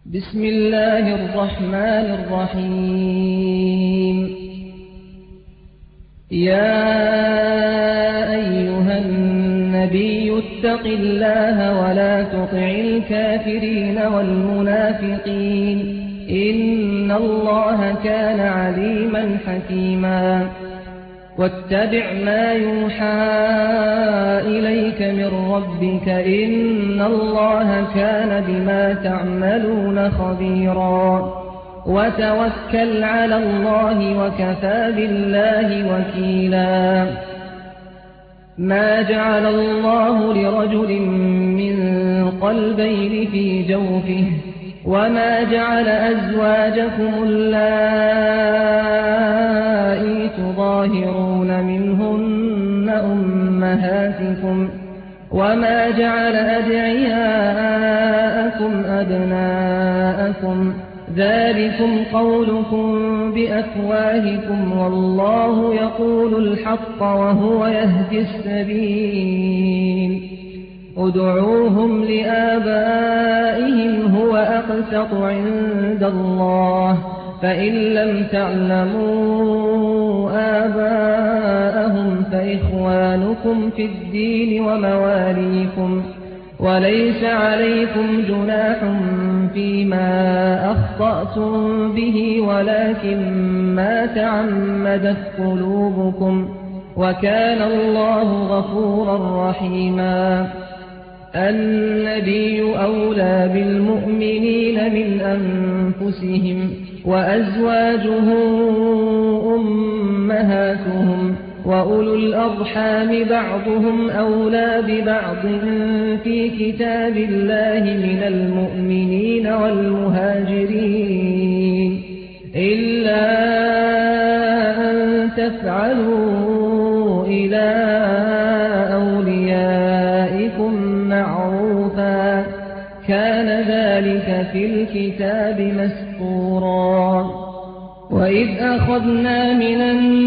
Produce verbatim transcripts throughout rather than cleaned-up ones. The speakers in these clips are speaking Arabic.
بسم الله الرحمن الرحيم يا أيها النبي اتق الله ولا تطع الكافرين والمنافقين إن الله كان عليما حكيما واتبع ما يوحى إليك من ربك إن الله كان بما تعملون خبيرا وتوكل على الله وكفى بالله وكيلا ما جعل الله لرجل من قلبين في جوفه وما جعل أزواجكم اللائي تظاهرون منهن أمهاتكم وما جعل أدعياءكم أبناءكم ذلكم قولكم بأفواهكم والله يقول الحق وهو يهدي السبيل ادعوهم لآبائهم هو أقسط عند الله فإن لم تعلموا آباءهم فإخوانكم في الدين ومواليكم وليس عليكم جناح فيما أخطأتم به ولكن ما تعمدت قلوبكم وكان الله غفورا رحيما النبي أولى بالمؤمنين من أنفسهم وأزواجه أمهاتهم وأولو الأرحام بعضهم أولى ببعض في كتاب الله من المؤمنين والمهاجرين إلا أن تفعلوا إلى أوليائكم معروفا كان ذلك في الكتاب مسطورا وإذ أخذنا من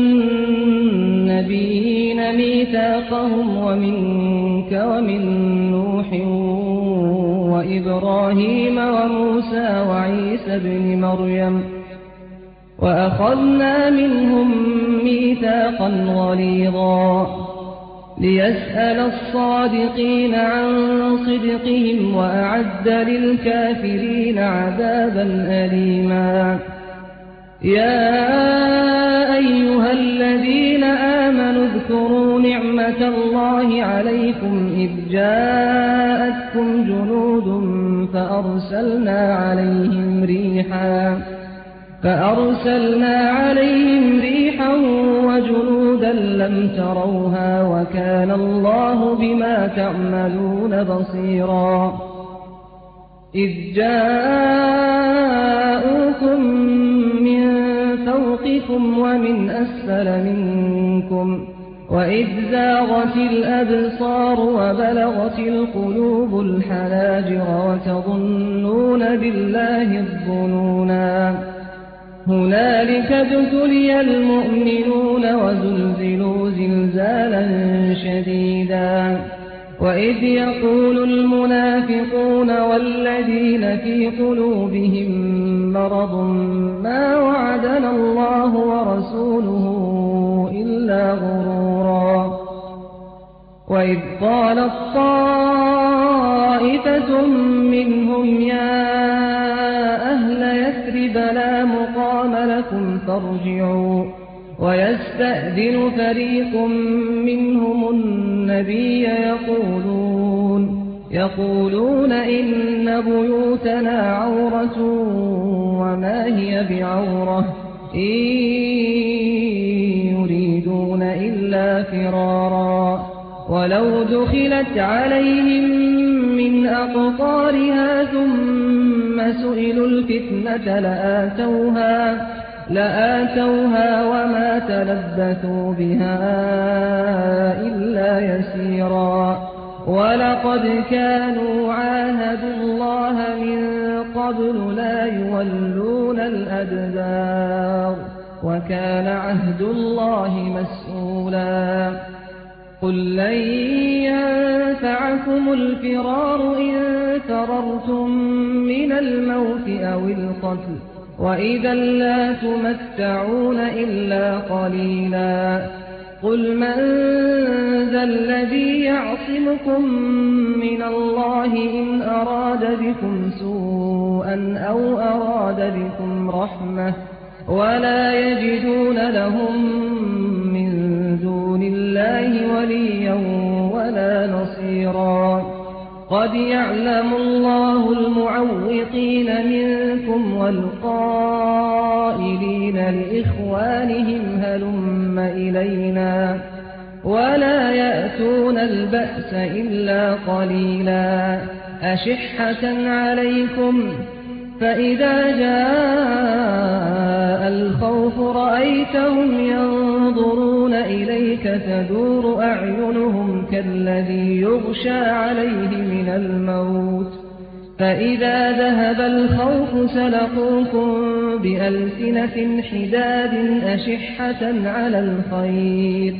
النبيين ميثاقهم ومنك ومن نوح وإبراهيم وموسى وعيسى ابن مريم وأخذنا منهم ميثاقا غليظا ليسأل الصادقين عن صدقهم وأعد للكافرين عذابا أليما يا أيها الذين آمنوا اذكروا نعمة الله عليكم إذ جاءتكم جنود فأرسلنا عليهم ريحا فأرسلنا عليهم ريحا وجنودا لم تروها وكان الله بما تعملون بصيرا إذ جاءوكم من فوقكم ومن أسفل منكم وإذ زاغت الأبصار وبلغت القلوب الحناجر وتظنون بالله الظنونا هنالك ابتلي المؤمنون وزلزلوا زلزالا شديدا وإذ يقول المنافقون والذين في قلوبهم مرض ما وعدنا الله ورسوله إلا غرورا وإذ قالت طائفة منهم يا أهل يثرب لا مقام لكم فارجعوا ويستأذن فريق منهم النبي يقولون يقولون إن بيوتنا عورة وما هي بعورة إن يريدون إلا فرارا ولو دخلت عليهم من أقطارها ثم سئلوا الفتنة لآتوها لآتوها وما تلبثوا بها إلا يسيرا ولقد كانوا عاهدوا الله من قبل لا يولون الأدبار وكان عهد الله مسؤولا قل لن ينفعكم الفرار إن فررتم من الموت أو القتل وإذا لا تمتعون إلا قليلا قل من ذا الذي يعصمكم من الله إن أراد بكم سوءا أو أراد بكم رحمة ولا يجدون لهم من دون الله وليا ولا نصيرا قد يعلم الله المعوقين منكم والقائلين لإخوانهم هلم إلينا ولا يأتون البأس إلا قليلا أشحة عليكم فإذا جاء الخوف رأيتهم ينظرون إليك تدور أعينهم كالذي يغشى عليه من الموت فإذا ذهب الخوف سلقوكم بألسنة حداد أشحة على الخير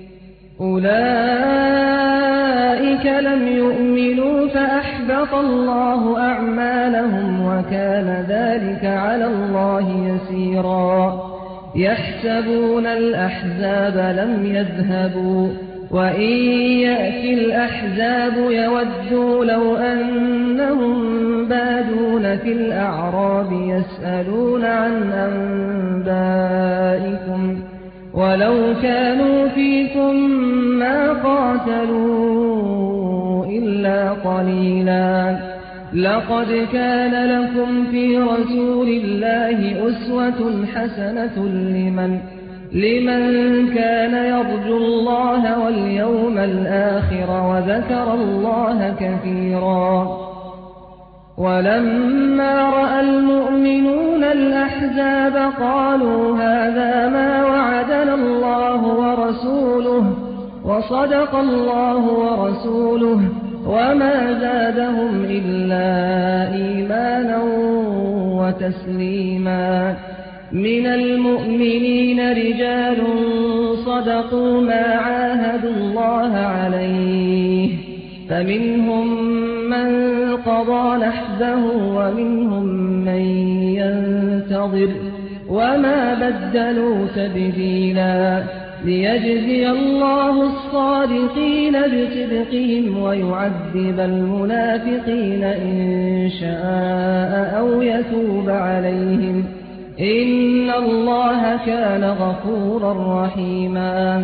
أولئك لم يؤمنوا فأحبط الله أعمالهم وكان ذلك على الله يسيرا يحسبون الأحزاب لم يذهبوا وإن يأتي الأحزاب يودوا لو أنهم بادون في الأعراب يسألون عن أنبائكم ولو كانوا فيكم ما قاتلوا إلا قليلا لقد كان لكم في رسول الله أسوة حسنة لمن لمن كان يرجو الله واليوم الآخر وذكر الله كثيرا ولما رأى المؤمنون الأحزاب قالوا هذا ما وعدنا الله ورسوله وصدق الله ورسوله وما زادهم إلا إيمانا وتسليما من المؤمنين رجال صدقوا ما عاهدوا الله عليه فمنهم من قضى نحبه ومنهم من ينتظر وما بدلوا تبديلا ليجزي الله الصادقين بصدقهم ويعذب المنافقين إن شاء أو يتوب عليهم إن الله كان غفورا رحيما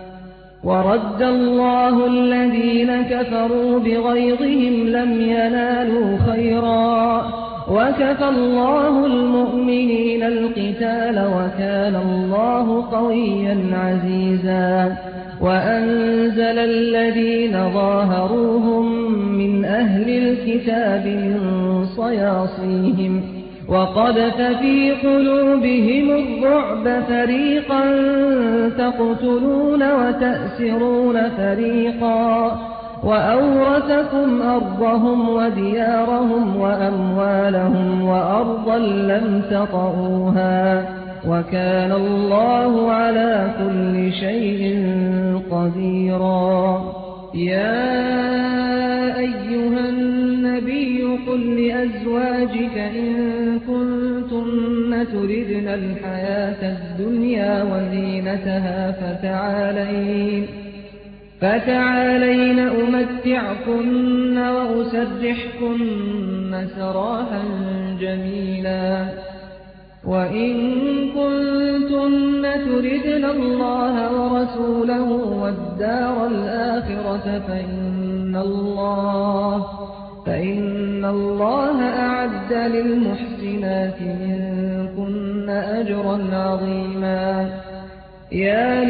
ورد الله الذين كفروا بغيظهم لم ينالوا خيرا وكفى الله المؤمنين القتال وكان الله قويا عزيزا وأنزل الذين ظاهروهم من أهل الكتاب من صياصيهم وقذف في قلوبهم الرعب فريقا تقتلون وتأسرون فريقا وأورثكم أرضهم وديارهم وأموالهم وأرضا لم تطئوها وكان الله على كل شيء قديرا يا أيها النبي قل لأزواجك إن كنتن تردن الحياة الدنيا وزينتها فتعالين فتعالين أمتعكن وأسرحكن سراحا جميلا وإن كنتن تردن الله ورسوله والدار الآخرة فإن الله فإن الله أعد للمحسنات منكن أجرا عظيما يا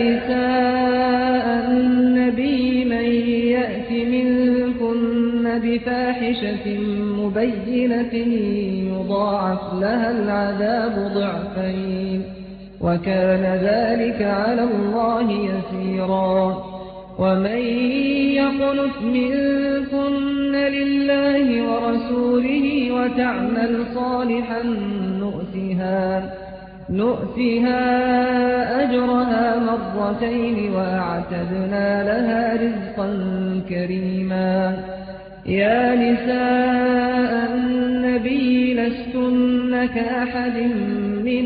نساء النبي من يأت منكن بفاحشة مبينة يضاعف لها العذاب ضعفين وكان ذلك على الله يسيرا ومن يقنت منكن لله ورسوله وتعمل صالحا نؤتها نؤتها أجرها مرتين وأعتدنا لها رزقا كريما يا نساء النبي لستن كأحد من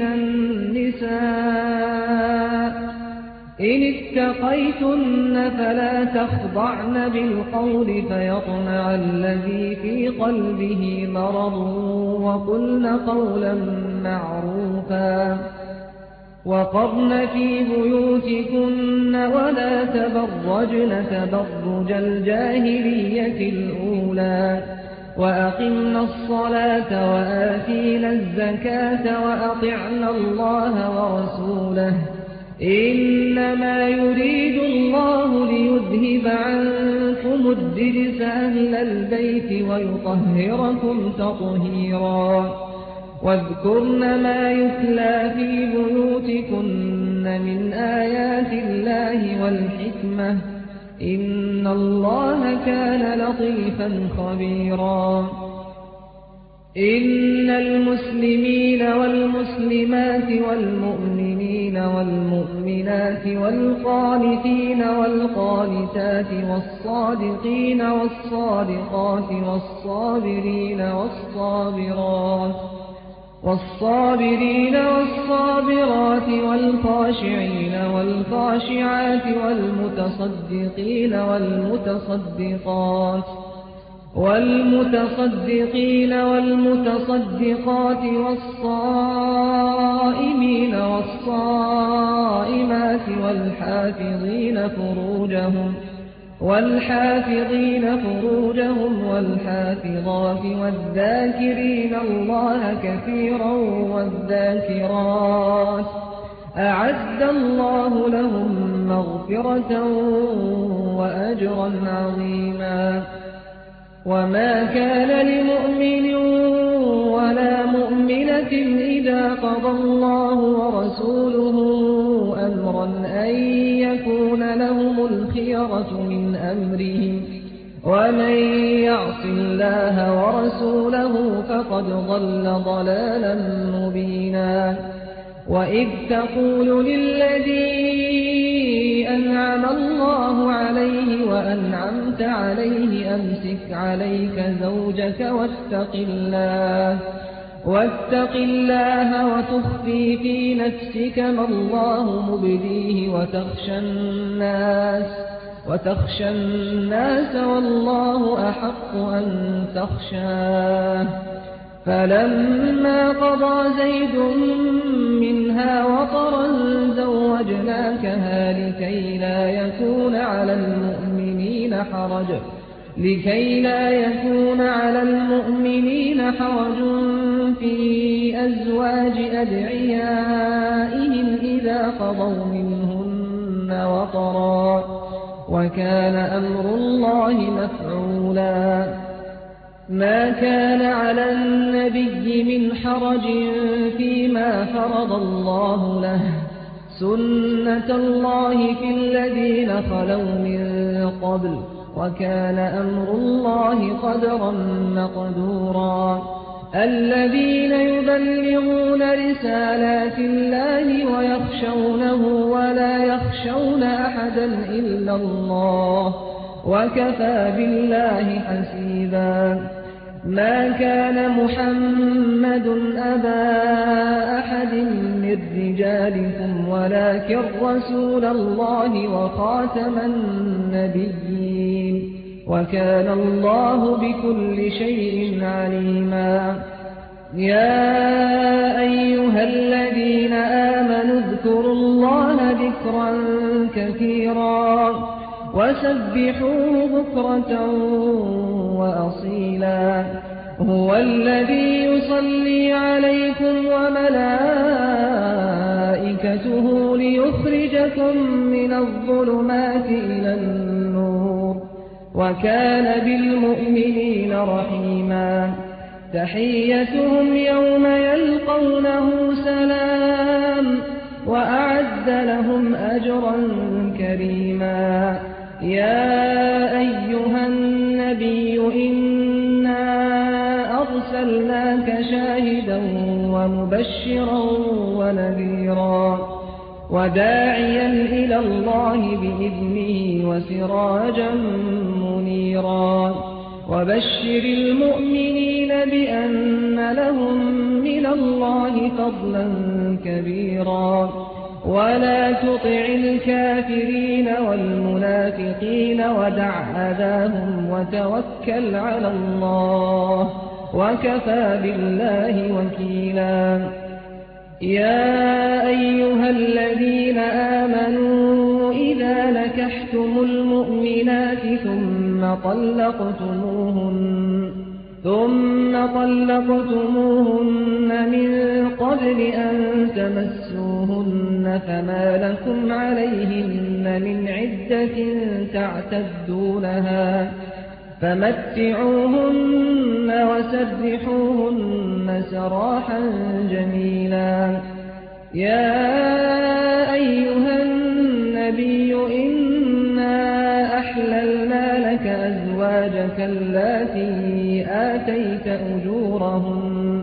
النساء إن اتقيتن فلا تخضعن بالقول فيطمع الذي في قلبه مرض وقلن قولا معروفا وقرن في بيوتكن ولا تبرجن تبرج الجاهلية الأولى وأقمنا الصلاة وآتينا الزكاة وأطعنا الله ورسوله إنما يريد الله ليذهب عنكم الرجس أهل البيت ويطهركم تطهيرا واذكرن ما يتلى في بيوتكن من آيات الله والحكمة إن الله كان لطيفا خبيرا إن المسلمين والمسلمات والمؤمنين والمؤمنات والقانتين والقانتات والصادقين والصادقات والصابرين والصابرات والصابرين والصابرات والخاشعين والخاشعات والمتصدقين والمتصدقات والمتصدقين والمتصدقات والصائمين والصائمات والحافظين فروجهم والحافظين فروجهم والحافظات والذاكرين الله كثيرا والذاكرات أعد الله لهم مغفرة وأجرا عظيما وما كان لمؤمن ولا مؤمنة إذا قضى الله ورسوله أمرا أن يكون لهم الخيرة من أمرهم ومن يعص الله ورسوله فقد ضل ضلالا مبينا وإذ تقول للذي أنعم الله عليه وأنعمت عليه أمسك عليك زوجك واتق الله واتق الله وتخفي في نفسك ما الله مبديه وتخشى الناس وتخشى الناس والله أحق أن تخشاه فلما قضى زيد منها وطرا زوجناكها لكي لا يكون على المؤمنين حرج لكي لا يكون على المؤمنين حرج في أزواج أدعيائهم إذا قضوا منهن وطرا وكان أمر الله مفعولا ما كان على النبي من حرج فيما فرض الله له سنة الله في الذين خلوا من قبل وكان أمر الله قدرا مقدورا الذين يبلغون رسالات الله ويخشونه ولا يخشون أحدا إلا الله وكفى بالله حسيبا ما كان محمد أبا أحد من رجالكم ولكن رسول الله وخاتم النبيين وكان الله بكل شيء عليما يا أيها الذين آمنوا اذكروا الله ذكرا كثيرا وسبحوه بكرة وأصيلا هو الذي يصلي عليكم وملائكته ليخرجكم من الظلمات إلى النور وكان بالمؤمنين رحيما تحيتهم يوم يلقونه سلام وأعد لهم أجرا كريما يا أيها النبي إنا أرسلناك شاهدا ومبشرا ونذيرا وداعيا إلى الله بإذنه وسراجا منيرا وبشر المؤمنين بأن لهم من الله فضلا كبيرا ولا تطع الكافرين والمنافقين ودع أذاهم وتوكل على الله وكفى بالله وكيلا يا أيها الذين آمنوا إذا نكحتم المؤمنات ثم طلقتموهن ثم طلقتموهن من قبل أن تمسوهن فما لكم عليهن من عدة تعتدونها فمتعوهن وسرحوهن سراحا جميلا يا أيها النبي إنا أحللنا لك أزواجك اللاتي آتيت أجورهن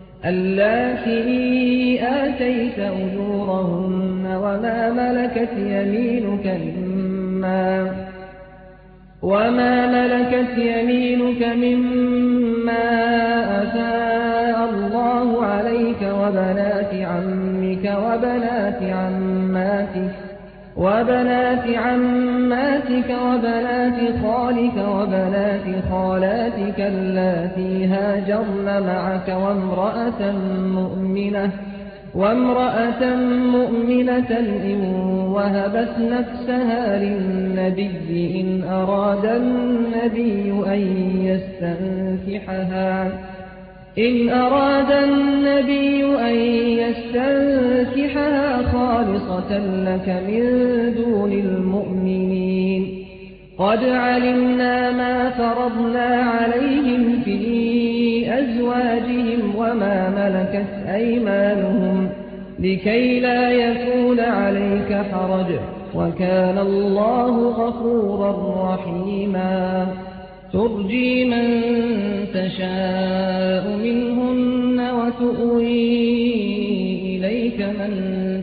اللاتي آتيت أجورهن وما ملكت يمينك مما وما ملكت يمينك مما أفاء الله عليك وبنات عمك وبنات عماتك وبنات عماتك وبنات خالك وبنات خالاتك اللاتي هاجرن معك وامرأة مؤمنة وامرأة مؤمنة إن وهبت نفسها للنبي إن أراد النبي أن يستنكحها إن أراد النبي أن يستنكحها خالصة لك من دون المؤمنين قد علمنا ما فرضنا عليهم في أزواجهم وما ملكت أيمانهم لكي لا يكون عليك حرج وكان الله غفورا رحيما ترجي من تشاء منهن وتؤوي إليك من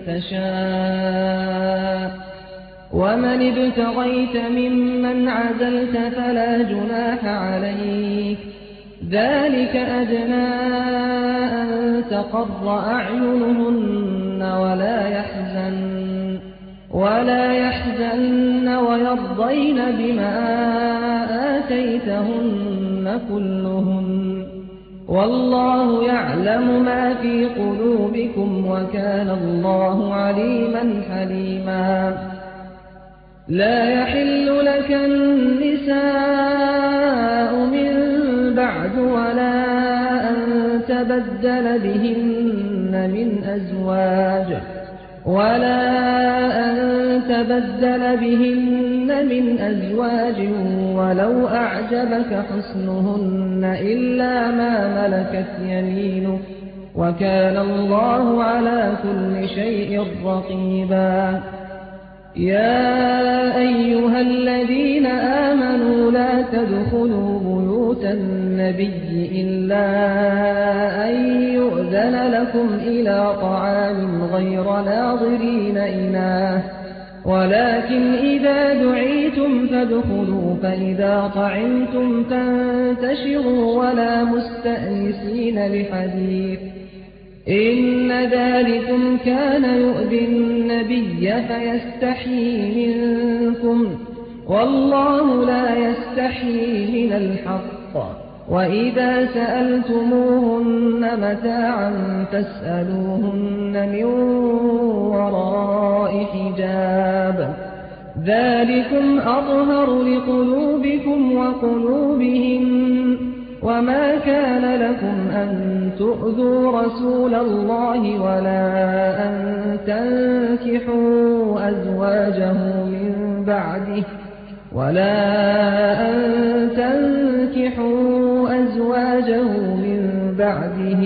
تشاء ومن ابتغيت ممن عزلت فلا جناح عليك ذلك أدنى أن تقر أعينهن ولا يحزن ولا يحزن ويرضين بما آتيتهن كلهن والله يعلم ما في قلوبكم وكان الله عليما حليما لا يحل لك النساء من بعد ولا أن تبدل بهن من أزواج ولا أن تبدل بهن من أزواج ولو أعجبك حسنهن إلا ما ملكت يمينك وكان الله على كل شيء رقيبا يا أيها الذين آمنوا لا تدخلوا بيوت النبي إلا أن يؤذن لكم إلى طعام غير ناظرين إناه ولكن إذا دعيتم فادخلوا فإذا طعمتم فانتشروا ولا مستأنسين لحديث إن ذلكم كان يؤذي النبي فيستحيي منكم والله لا يستحيي من الحق وإذا سألتموهن متاعا فاسألوهن من وراء حجاب ذلكم أظهر لقلوبكم وقلوبهم وما كان لكم أن تؤذوا رسول الله ولا أن تنكحوا أزواجه من بعده ولا أن تنكحوا أزواجه من بعده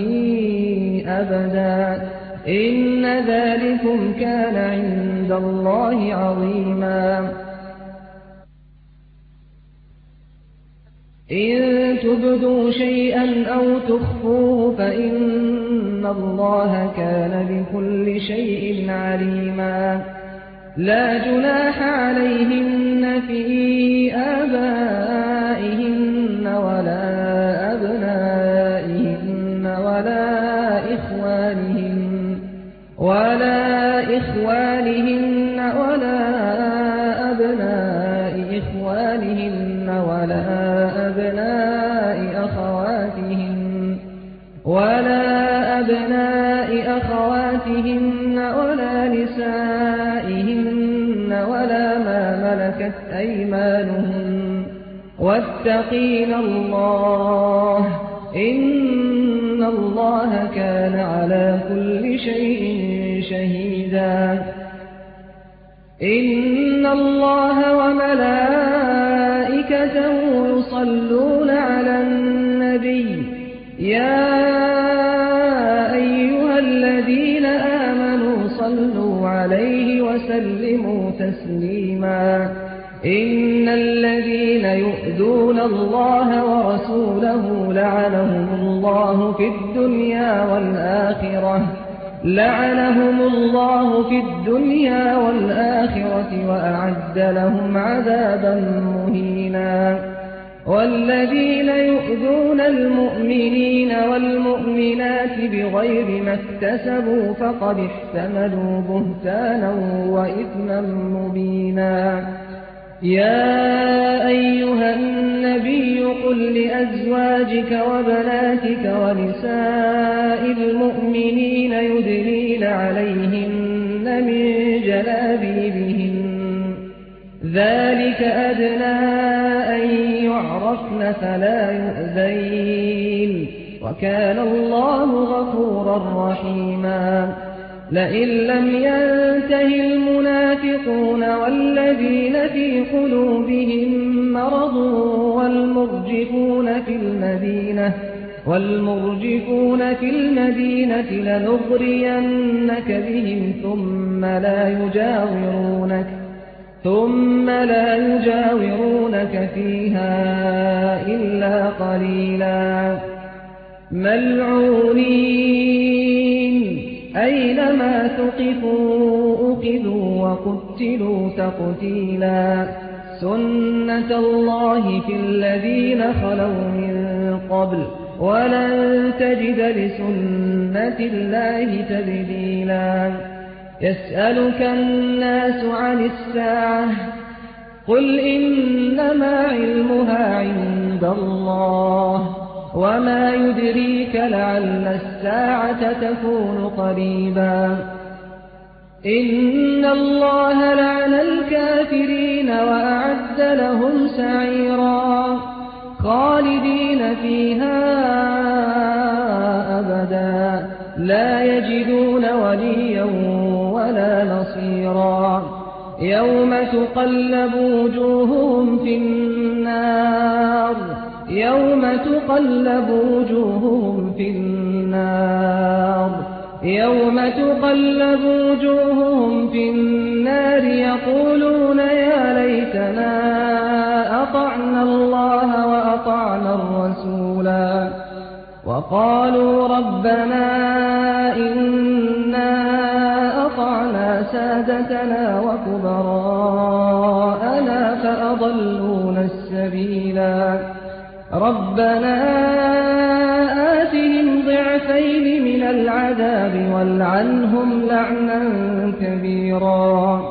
أبدا إن ذلكم كان عند الله عظيما إن تبدوا شيئا أو تخفوه فإن الله كان بكل شيء عليما لا جناح عليهن في آبائهن ولا أبنائهن ولا إخوانهن ولا إخوانهن ولا أبناء إخوانهن ولا أبناء أخواتهن ولا أبناء أخواتهن ولا نسائهن ولا ما ملكت أيمانهن واتقين الله إن الله كان على كل شيء شهيدا إن الله وملائكته يصلون على النبي يا أيها الذين آمنوا صلوا عليه وسلموا تسليما إن الذين يؤذون الله ورسوله لعنهم الله في الدنيا والآخرة لعنهم الله في الدنيا والآخرة وأعد لهم عذابا مهينا والذين يؤذون المؤمنين والمؤمنات بغير ما اكتسبوا فقد احتملوا بهتانا وإثما مبينا يا أيها النبي قل لأزواجك وبناتك ونساء المؤمنين يدنين عليهن من جلابيبهن ذلك أدنى أن يعرفن فلا يؤذين وكان الله غفورا رحيما لئن لم ينته المنافقون والذين في قلوبهم مرض والمرجفون في المدينة والمرجفون في المدينة لنغرينك بهم ثم لا يجاورونك ثم لا يجاورونك فيها إلا قليلا ملعونين أينما ثقفوا أخذوا وقتلوا تقتيلا سنة الله في الذين خلوا من قبل ولن تجد لسنة الله تبديلا يسألك الناس عن الساعة قل إنما علمها عند الله وما يدريك لعل الساعة تكون قريبا إن الله لعن الكافرين وأعد لهم سعيرا خالدين فيها أبدا لا يجدون وليا ولا نصيرا يوم تقلب وجوههم في النار يوم تقلب وجوههم في النار يوم تقلب وجوههم في النار يقولون يا ليتنا أطعنا الله وأطعنا الرسولا وقالوا ربنا إنا أطعنا سادتنا وكبراءنا فأضلونا السبيلا ربنا آتهم ضعفين من العذاب والعنهم لعنا كبيرا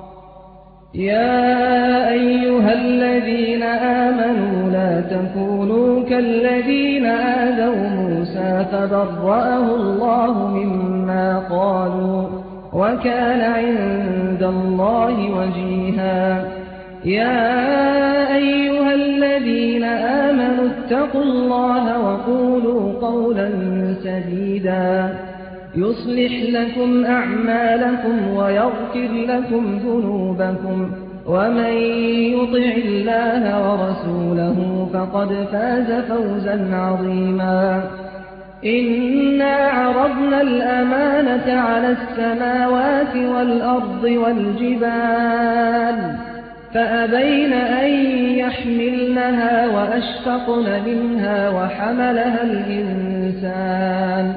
يا أيها الذين آمنوا لا تكونوا كالذين آذوا موسى فبرأه الله مما قالوا وكان عند الله وجيها يا أيها الذين آمنوا اتقوا الله وقولوا قولا سديدا يصلح لكم أعمالكم ويغفر لكم ذنوبكم ومن يطع الله ورسوله فقد فاز فوزا عظيما إنا عرضنا الأمانة على السماوات والأرض والجبال فأبين أن يحملنها وأشفقن منها وحملها الإنسان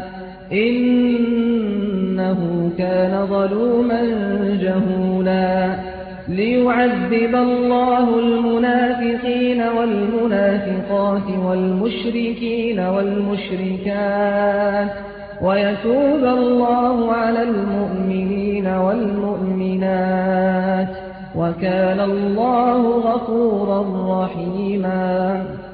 إنه كان ظلوما جهولا ليعذب الله المنافقين والمنافقات والمشركين والمشركات ويتوب الله على المؤمنين والمؤمنات وكان الله غفورا رحيما.